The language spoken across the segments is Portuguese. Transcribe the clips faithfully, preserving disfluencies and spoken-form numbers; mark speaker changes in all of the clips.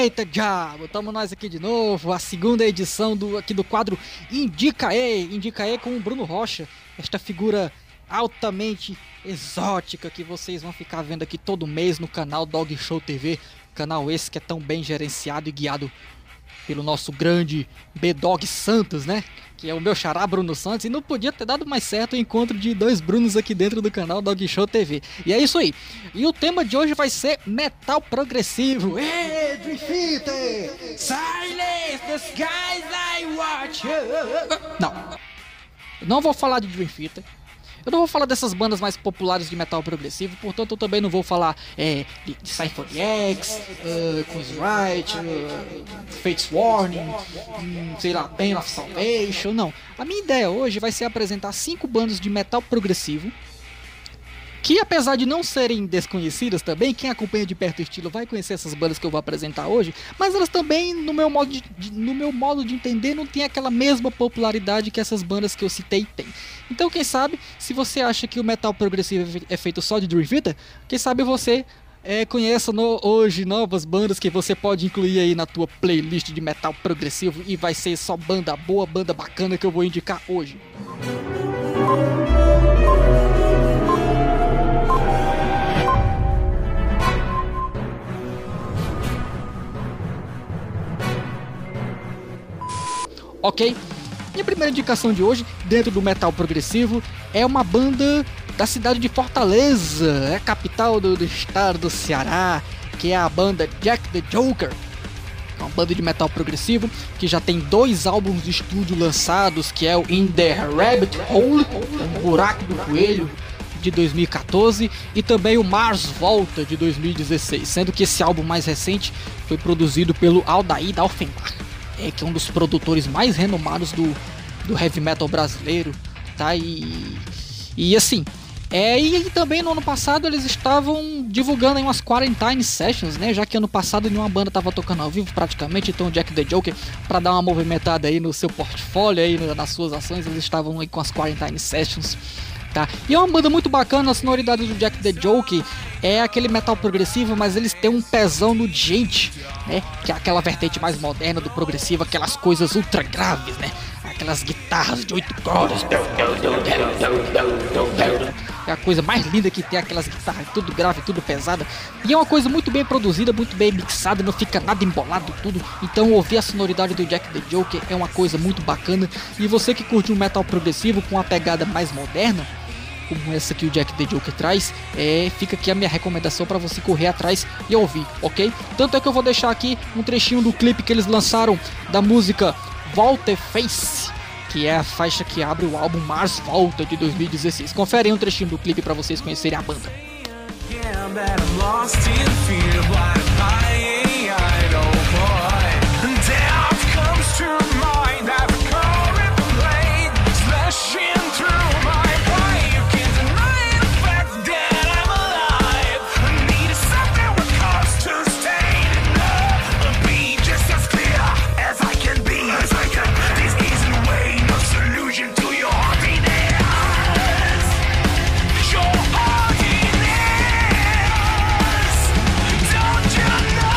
Speaker 1: Eita, diabo, tamo nós aqui de novo, a segunda edição do, aqui do quadro Indica E, Indica E com o Bruno Rocha, esta figura altamente exótica que vocês vão ficar vendo aqui todo mês no canal Dog Show T V, canal esse que é tão bem gerenciado e guiado pelo nosso grande B-Dog Santos, né? Que é o meu xará Bruno Santos, e não podia ter dado mais certo o encontro de dois Brunos aqui dentro do canal Dog Show T V. E é isso aí. E o tema de hoje vai ser metal progressivo. Hey, Dream Theater! Silence the skies I watch! Não. Eu não vou falar de Dream Theater. Eu não vou falar dessas bandas mais populares de metal progressivo, portanto eu também não vou falar é, de, de Symphony X, uh, Queen's Right, uh, Fates Warning, um, sei lá, Pain of Salvation, não. A minha ideia hoje vai ser apresentar cinco bandas de metal progressivo, que apesar de não serem desconhecidas também, quem acompanha de perto o estilo vai conhecer essas bandas que eu vou apresentar hoje, mas elas também, no meu modo de, de, no meu modo de entender, não tem aquela mesma popularidade que essas bandas que eu citei têm. Então quem sabe, se você acha que o metal progressivo é feito só de Dream Theater, quem sabe você é, conheça no, hoje novas bandas que você pode incluir aí na tua playlist de metal progressivo, e vai ser só banda boa, banda bacana que eu vou indicar hoje. Ok? Minha primeira indicação de hoje, dentro do metal progressivo, é uma banda da cidade de Fortaleza, é a capital do, do estado do Ceará, que é a banda Jack the Joker. É uma banda de metal progressivo que já tem dois álbuns de estúdio lançados, que é o In the Rabbit Hole, um buraco do coelho, de dois mil e quatorze, e também o Mars Volta, de dois mil e dezesseis, sendo que esse álbum mais recente foi produzido pelo Aldair Dalfenbach, é, que é um dos produtores mais renomados do, do heavy metal brasileiro, tá? E, e assim, é, e também no ano passado eles estavam divulgando aí umas Quarantine Sessions, né? Já que ano passado nenhuma banda estava tocando ao vivo praticamente, então o Jack the Joker, para dar uma movimentada aí no seu portfólio, aí nas suas ações, eles estavam aí com as Quarantine Sessions. Tá? E é uma banda muito bacana, a sonoridade do Jack the Joker é aquele metal progressivo, mas eles têm um pezão no Djent, né? Que é aquela vertente mais moderna do progressivo, aquelas coisas ultra graves, né? Aquelas guitarras de oito cordas. É a coisa mais linda que tem, aquelas guitarras tudo grave, tudo pesada. E é uma coisa muito bem produzida, muito bem mixada, não fica nada embolado tudo. Então ouvir a sonoridade do Jack the Joker é uma coisa muito bacana. E você que curte um metal progressivo com uma pegada mais moderna, como essa que o Jack the Joker traz, é, fica aqui a minha recomendação para você correr atrás e ouvir, ok? Tanto é que eu vou deixar aqui um trechinho do clipe que eles lançaram da música Volte-Face, que é a faixa que abre o álbum Mars Volta de dois mil e dezesseis. Confere aí um trechinho do clipe para vocês conhecerem a banda.
Speaker 2: Don't you know?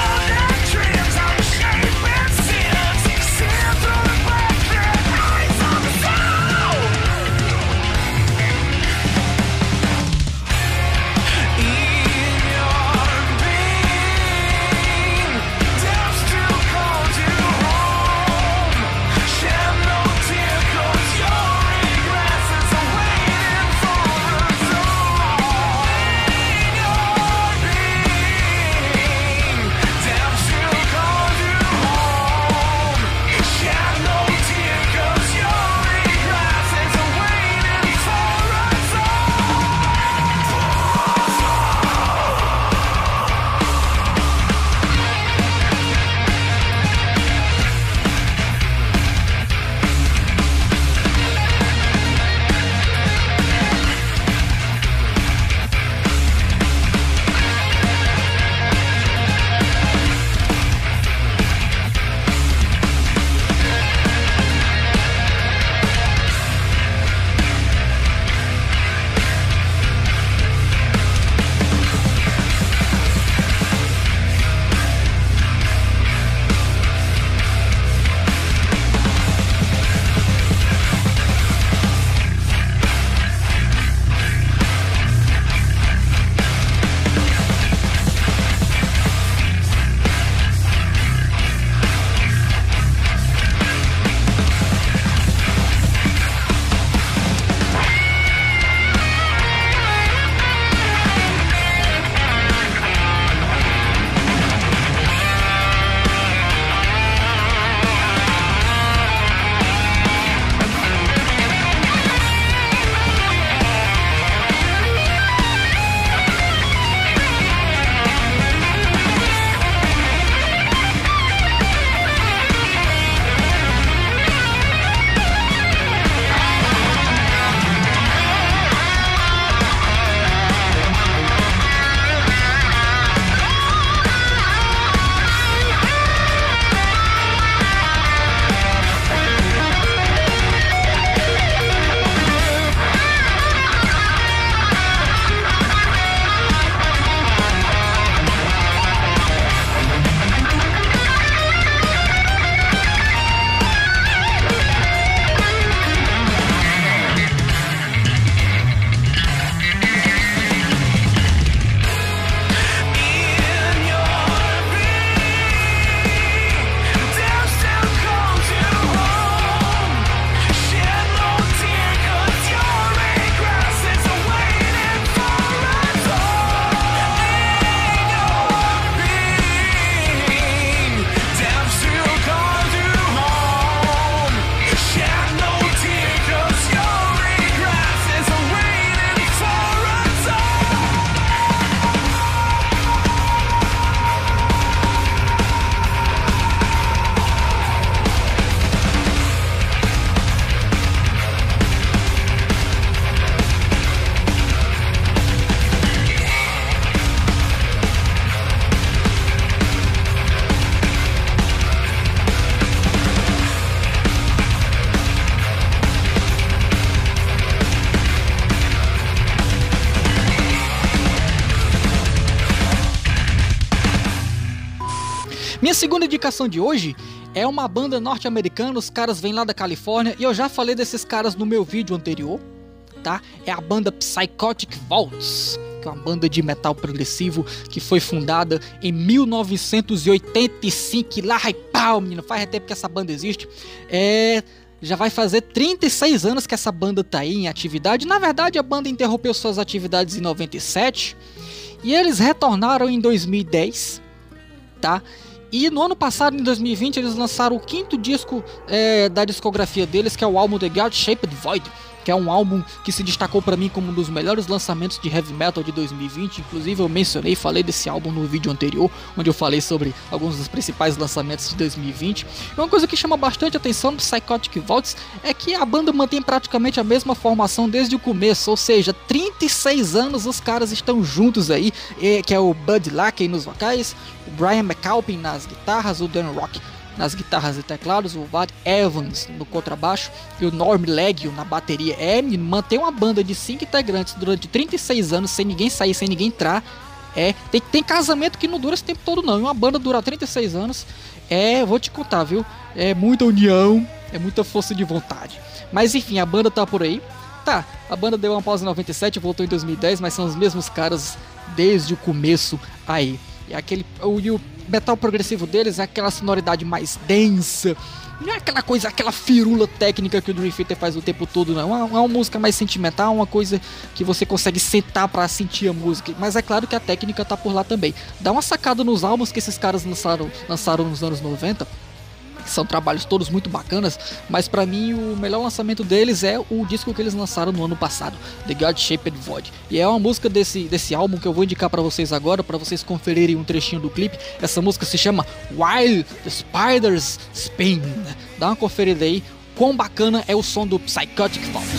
Speaker 1: minha segunda indicação de hoje é uma banda norte-americana, os caras vêm lá da Califórnia e eu já falei desses caras no meu vídeo anterior, tá? É a banda Psychotic Volts, que é uma banda de metal progressivo que foi fundada em mil novecentos e oitenta e cinco, lá e pau, menino, faz tempo que essa banda existe. É... Já vai fazer trinta e seis anos que essa banda tá aí em atividade. Na verdade, a banda interrompeu suas atividades em noventa e sete e eles retornaram em dois mil e dez, tá? E no ano passado, em dois mil e vinte, eles lançaram o quinto disco é, da discografia deles, que é o álbum The God-Shaped Void, que é um álbum que se destacou para mim como um dos melhores lançamentos de heavy metal de dois mil e vinte. Inclusive eu mencionei, falei desse álbum no vídeo anterior, onde eu falei sobre alguns dos principais lançamentos de dois mil e vinte. E uma coisa que chama bastante atenção do Psychotic Volts é que a banda mantém praticamente a mesma formação desde o começo, ou seja, trinta e seis anos os caras estão juntos aí, que é o Bud Lackey nos vocais, o Brian McAlpin nas guitarras, o Dan Rock nas guitarras e teclados, o Vad Evans no contrabaixo e o Norm Leggio na bateria. É, manter uma banda de cinco integrantes durante trinta e seis anos sem ninguém sair, sem ninguém entrar, é, tem, tem casamento que não dura esse tempo todo não, e uma banda durar trinta e seis anos, é, vou te contar, viu, é muita união, é muita força de vontade. Mas enfim, a banda tá por aí, tá, a banda deu uma pausa em noventa e sete, voltou em dois mil e dez, mas são os mesmos caras desde o começo aí. E aquele, o, e o metal progressivo deles é aquela sonoridade mais densa, não é aquela coisa, aquela firula técnica que o Dream Theater faz o tempo todo, não. É uma, é uma música mais sentimental, uma coisa que você consegue sentar pra sentir a música, mas é claro que a técnica tá por lá também. Dá uma sacada nos álbuns que esses caras lançaram, lançaram nos anos noventa, que são trabalhos todos muito bacanas, mas pra mim o melhor lançamento deles é o disco que eles lançaram no ano passado, The God-Shaped Void, e é uma música desse, desse álbum que eu vou indicar pra vocês agora, pra vocês conferirem um trechinho do clipe. Essa música se chama While the Spiders Spin. Dá uma conferida aí, quão bacana é o som do Psychotic Volts.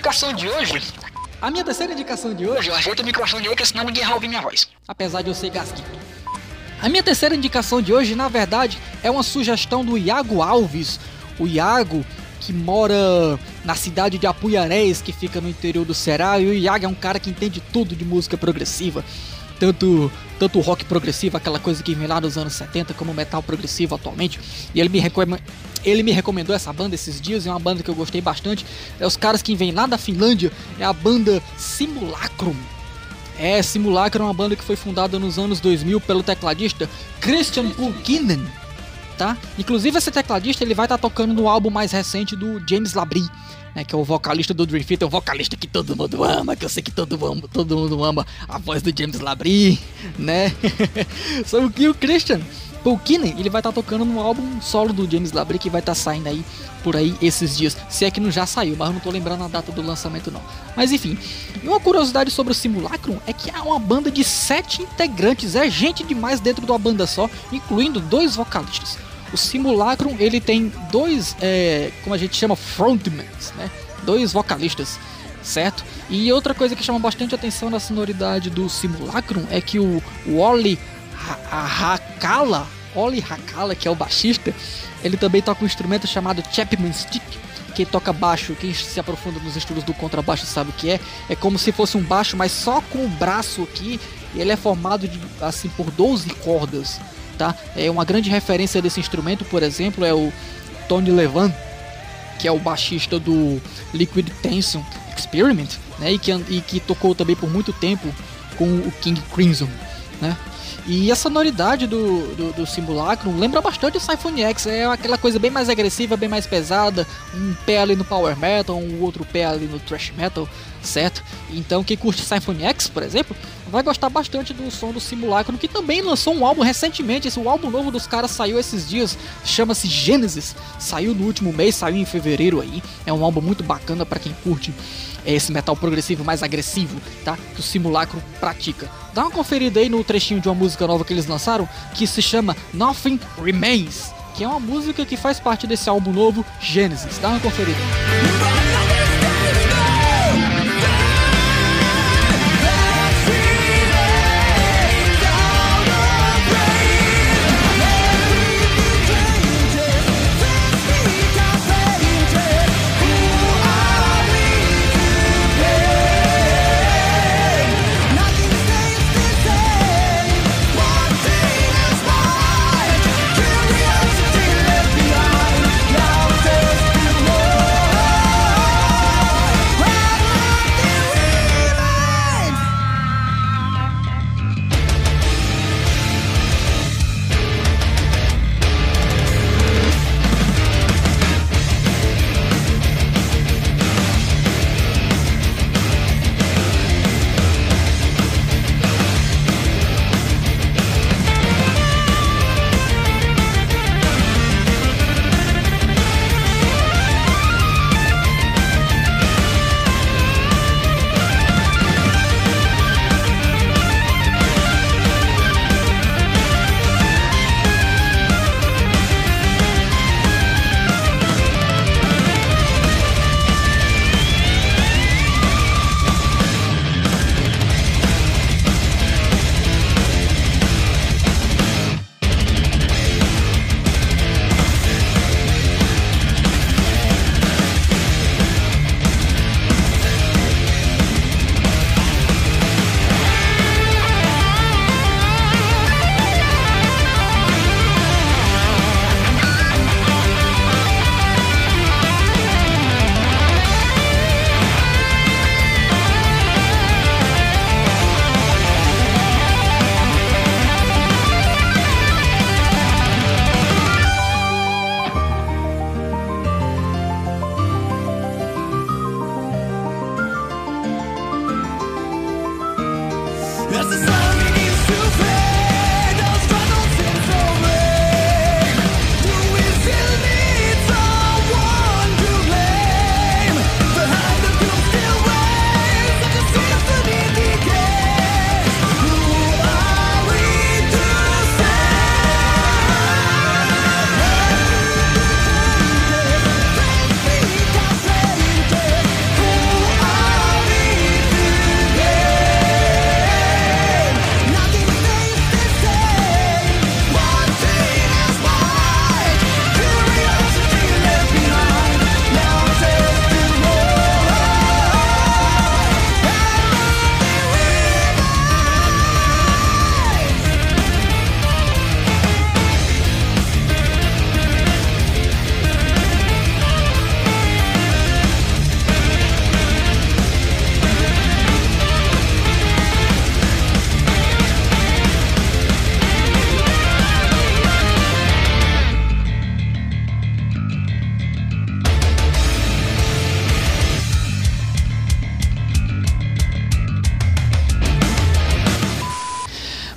Speaker 2: indicação de hoje...
Speaker 1: A minha terceira indicação de hoje...
Speaker 2: Eu ajeito o microfone de hoje, porque senão ninguém vai ouvir minha voz.
Speaker 1: Apesar de eu ser gasguito. A minha terceira indicação de hoje, na verdade, é uma sugestão do Iago Alves. O Iago, que mora na cidade de Apuiarés, que fica no interior do Ceará. E o Iago é um cara que entende tudo de música progressiva. Tanto, tanto o rock progressivo, aquela coisa que vem lá dos anos setenta, como o metal progressivo atualmente. E ele me, recom... ele me recomendou essa banda esses dias, é uma banda que eu gostei bastante. É os caras que vêm lá da Finlândia, é a banda Simulacrum. É, Simulacrum é uma banda que foi fundada nos anos dois mil pelo tecladista Christian Pulkkinen, tá? Inclusive esse tecladista ele vai estar tá tocando no álbum mais recente do James Labrie, né, que é o vocalista do Dream Theater, o vocalista que todo mundo ama, que eu sei que todo mundo, todo mundo ama a voz do James Labrie, né? Só que o Christian Pulkkinen, ele vai estar tá tocando no álbum solo do James Labrie, que vai estar tá saindo aí por aí esses dias. Se é que não já saiu, mas eu não tô lembrando a data do lançamento não. Mas enfim, e uma curiosidade sobre o Simulacrum é que é uma banda de sete integrantes, é gente demais dentro de uma banda só, incluindo dois vocalistas. O Simulacrum, ele tem dois, é, como a gente chama, frontmans, né? Dois vocalistas, certo? E outra coisa que chama bastante atenção na sonoridade do Simulacrum é que o, o Olli Hakala, Olli Hakala, que é o baixista, ele também toca um instrumento chamado Chapman Stick. Quem toca baixo, quem se aprofunda nos estudos do contrabaixo sabe o que é. É como se fosse um baixo, mas só com o braço aqui. E ele é formado de, assim, por doze cordas, tá? É uma grande referência desse instrumento, por exemplo, é o Tony Levin, que é o baixista do Liquid Tension Experiment, né? E que, e que tocou também por muito tempo com o King Crimson, né? E a sonoridade do, do, do Simulacrum lembra bastante o Symphony X. É aquela coisa bem mais agressiva, bem mais pesada. Um pé ali no Power Metal, um outro pé ali no Thrash Metal, certo? Então quem curte Symphony X, por exemplo, vai gostar bastante do som do Simulacrum, que também lançou um álbum recentemente. Esse, o álbum novo dos caras saiu esses dias, chama-se Genesis. Saiu no último mês, saiu em fevereiro aí. É um álbum muito bacana para quem curte esse metal progressivo mais agressivo, tá? Que o Simulacrum pratica. Dá uma conferida aí no trechinho de uma música nova que eles lançaram, que se chama Nothing Remains, que é uma música que faz parte desse álbum novo, Genesis. Dá uma conferida.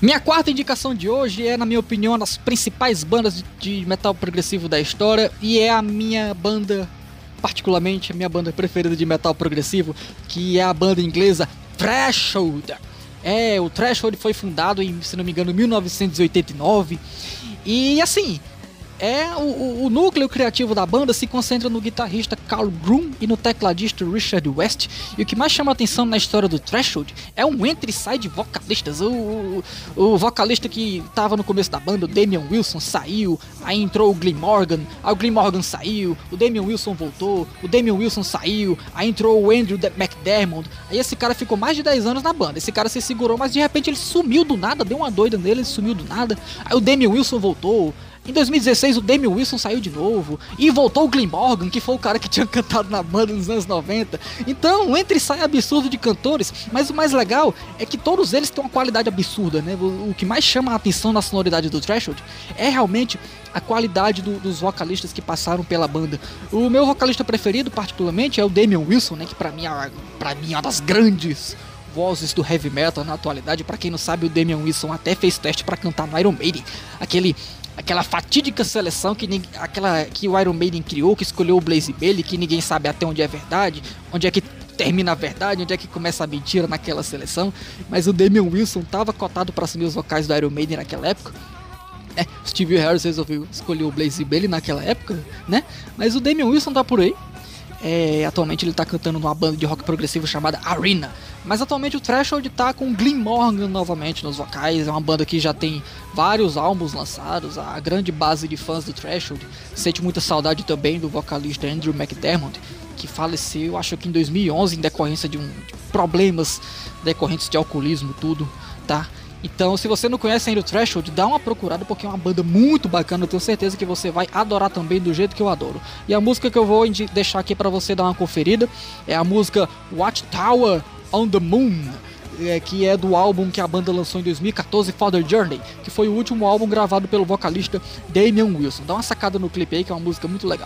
Speaker 1: Minha quarta indicação de hoje é, na minha opinião, uma das principais bandas de metal progressivo da história e é a minha banda, particularmente a minha banda preferida de metal progressivo, que é a banda inglesa Threshold. É, o Threshold foi fundado em, se não me engano, em mil novecentos e oitenta e nove e assim... É, o, o núcleo criativo da banda se concentra no guitarrista Carl Groom e no tecladista Richard West. E o que mais chama a atenção na história do Threshold é um entra e sai de vocalistas. O, o, o vocalista que estava no começo da banda, o Damian Wilson, saiu. Aí entrou o Glenn Morgan, aí o Glenn Morgan saiu. O Damian Wilson voltou, o Damian Wilson saiu. Aí entrou o Andrew McDermott. Aí esse cara ficou mais de dez anos na banda. Esse cara se segurou, mas de repente ele sumiu do nada. Deu uma doida nele, ele sumiu do nada. Aí o Damian Wilson voltou. Em dois mil e dezesseis o Damian Wilson saiu de novo e voltou o Glenn Morgan, que foi o cara que tinha cantado na banda nos anos noventa. Então, entra e sai absurdo de cantores, mas o mais legal é que todos eles têm uma qualidade absurda, né? O, o que mais chama a atenção na sonoridade do Threshold é realmente a qualidade do, dos vocalistas que passaram pela banda. O meu vocalista preferido, particularmente, é o Damian Wilson, né? Que pra mim, é, pra mim é uma das grandes vozes do heavy metal na atualidade. Pra quem não sabe, o Damian Wilson até fez teste pra cantar no Iron Maiden, aquele... Aquela fatídica seleção que, aquela, que o Iron Maiden criou, que escolheu o Blaze Bayley, que ninguém sabe até onde é verdade, onde é que termina a verdade, onde é que começa a mentira naquela seleção. Mas o Damian Wilson estava cotado para assumir os vocais do Iron Maiden naquela época. É, o Steve Harris resolveu escolher o Blaze Bayley naquela época, né? Mas o Damian Wilson tá por aí. É, atualmente ele tá cantando numa banda de rock progressivo chamada Arena. Mas atualmente o Threshold tá com o Glenn Morgan novamente nos vocais. É uma banda que já tem vários álbuns lançados. A grande base de fãs do Threshold sente muita saudade também do vocalista Andrew McDermott, que faleceu, acho que em dois mil e onze, em decorrência de, um, de problemas decorrentes de alcoolismo, tudo, tá? Então, se você não conhece ainda o Threshold, dá uma procurada, porque é uma banda muito bacana. Eu tenho certeza que você vai adorar também, do jeito que eu adoro. E a música que eu vou deixar aqui pra você dar uma conferida é a música Watchtower on the Moon, é, que é do álbum que a banda lançou em dois mil e quatorze, Further Journey, que foi o último álbum gravado pelo vocalista Damian Wilson. Dá uma sacada no clipe aí, que é uma música muito legal.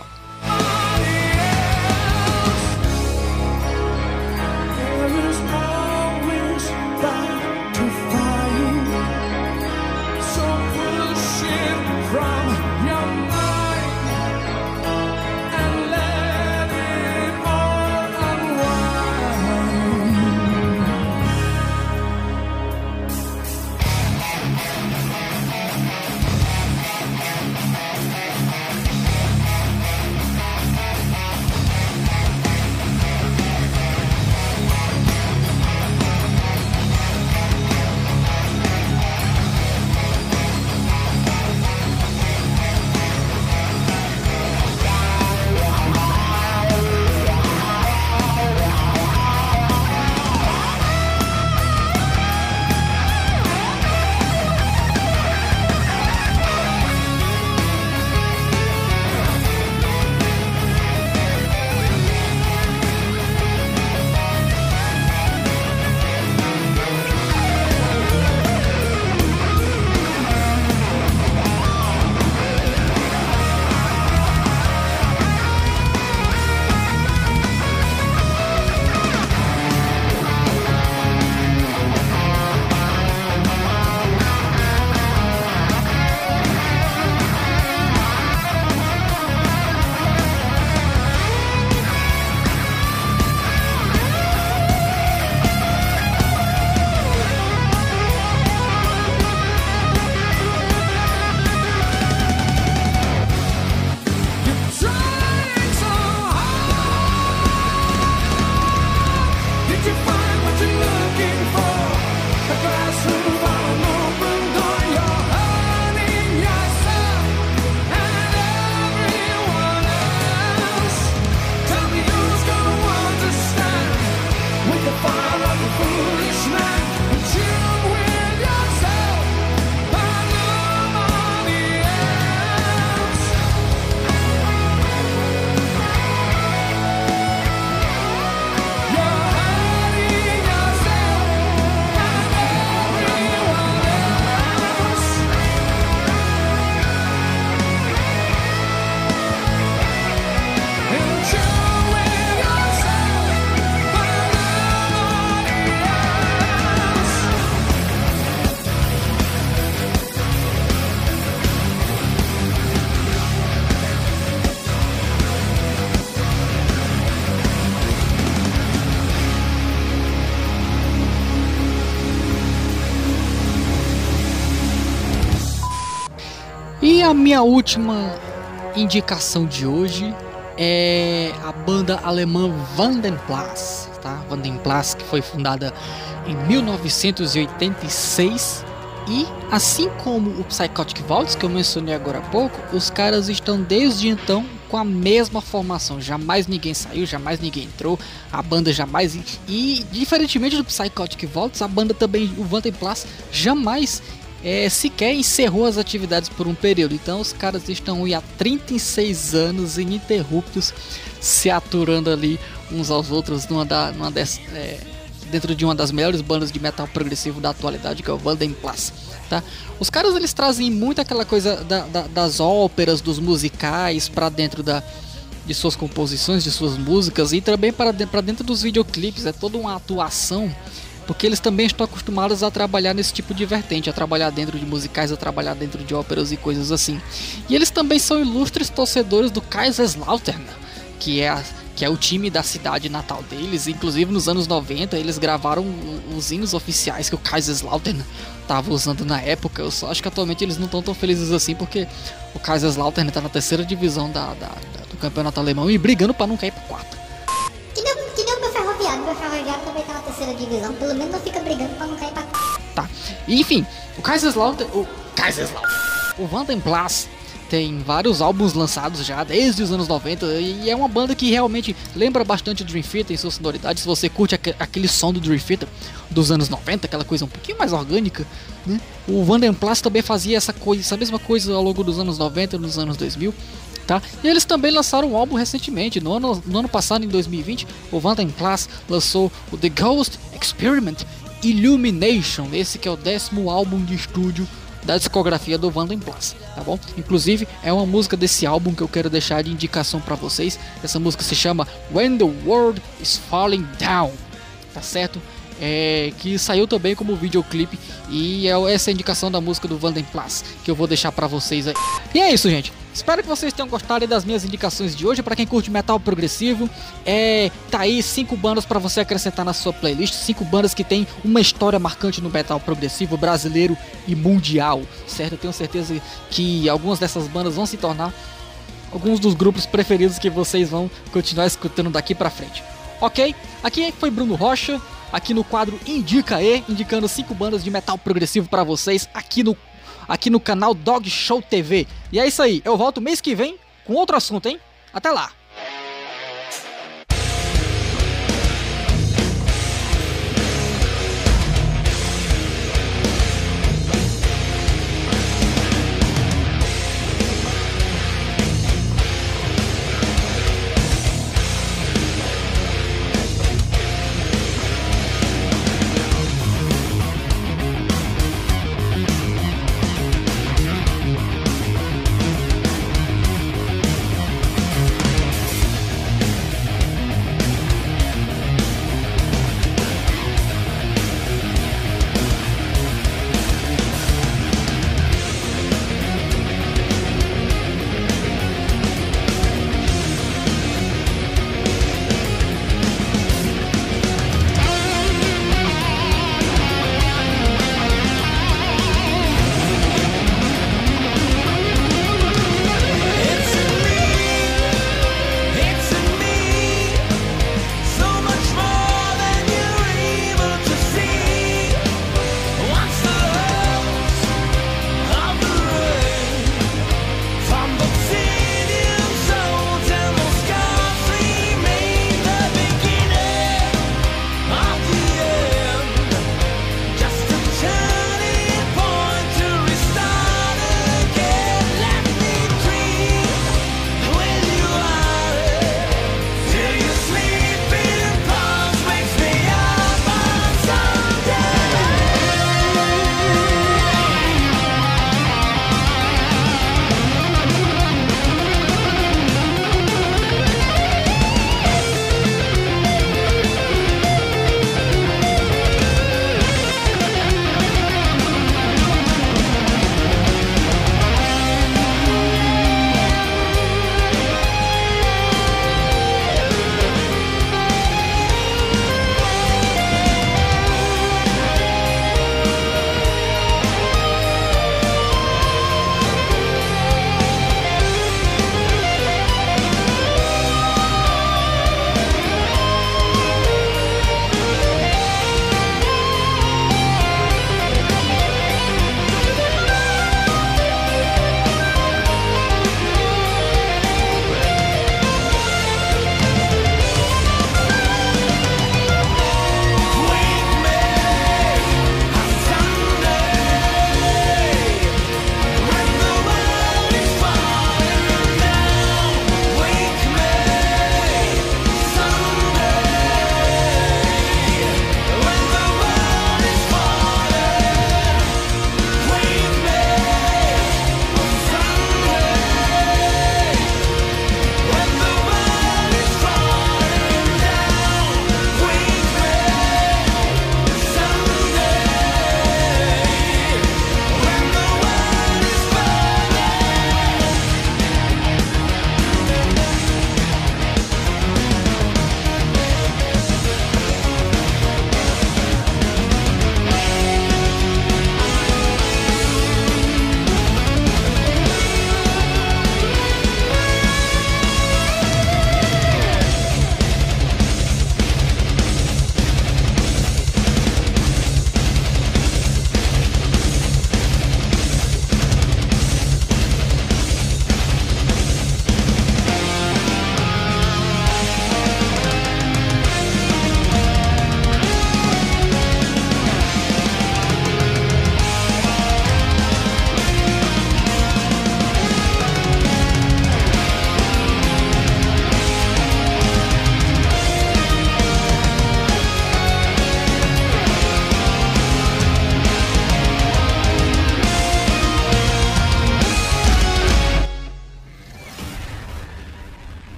Speaker 1: E a minha última indicação de hoje é a banda alemã Vandenplas, tá? Vandenplas, que foi fundada em mil novecentos e oitenta e seis. E assim como o Psychotic Waltz, que eu mencionei agora há pouco, os caras estão desde então com a mesma formação. Jamais ninguém saiu, jamais ninguém entrou, a banda jamais... E diferentemente do Psychotic Waltz, a banda também, o Vandenplas, jamais é, sequer encerrou as atividades por um período. Então os caras estão aí há trinta e seis anos ininterruptos, se aturando ali uns aos outros numa da, numa dessas... É, dentro de uma das melhores bandas de metal progressivo da atualidade, que é o Vandenplas, tá? Os caras, eles trazem muito aquela coisa da, da, das óperas, dos musicais para dentro da, de suas composições, de suas músicas, e também para dentro, para dentro dos videoclipes. É toda uma atuação, porque eles também estão acostumados a trabalhar nesse tipo de vertente, a trabalhar dentro de musicais, a trabalhar dentro de óperas e coisas assim. E eles também são ilustres torcedores do Kaiserslautern, que é a que é o time da cidade natal deles. Inclusive nos anos noventa eles gravaram os hinos oficiais que o Kaiserslautern estava usando na época. Eu só acho que atualmente eles não estão tão felizes assim, porque o Kaiserslautern está na terceira divisão da, da, da, do campeonato alemão e brigando para não cair para quarta.
Speaker 3: Que nem, que nem o meu ferroviário, meu ferroviário também está na terceira divisão, pelo menos não fica brigando para não cair para quarta.
Speaker 1: Tá, e, enfim, o Kaiserslautern, o Kaiserslautern, o Vandenplas tem vários álbuns lançados já desde os anos noventa, e é uma banda que realmente lembra bastante o Dream Theater em sua sonoridade. Se você curte aqu aquele som do Dream Theater dos anos noventa, aquela coisa um pouquinho mais orgânica, né? O Vandenplas também fazia essa coisa, essa mesma coisa ao longo dos anos noventa e nos anos dois mil, tá? E eles também lançaram um álbum recentemente, no ano, no ano passado, em dois mil e vinte, o Vandenplas lançou o The Ghost Experiment Illumination, esse que é o décimo álbum de estúdio da discografia do Vandenplas, tá bom? Inclusive é uma música desse álbum que eu quero deixar de indicação para vocês. Essa música se chama When the World is Falling Down, tá certo? É, que saiu também como videoclipe, e é essa a indicação da música do Vandenplas que eu vou deixar para vocês aí. E é isso, gente. Espero que vocês tenham gostado das minhas indicações de hoje. Para quem curte metal progressivo, é, tá aí cinco bandas para você acrescentar na sua playlist. Cinco bandas que tem uma história marcante no metal progressivo brasileiro e mundial, certo? Eu tenho certeza que algumas dessas bandas vão se tornar alguns dos grupos preferidos que vocês vão continuar escutando daqui para frente. Ok? Aqui foi Bruno Rocha, aqui no quadro Indica aí, indicando cinco bandas de metal progressivo para vocês aqui no aqui no canal Dog Show T V. E é isso aí, eu volto mês que vem com outro assunto, hein? Até lá!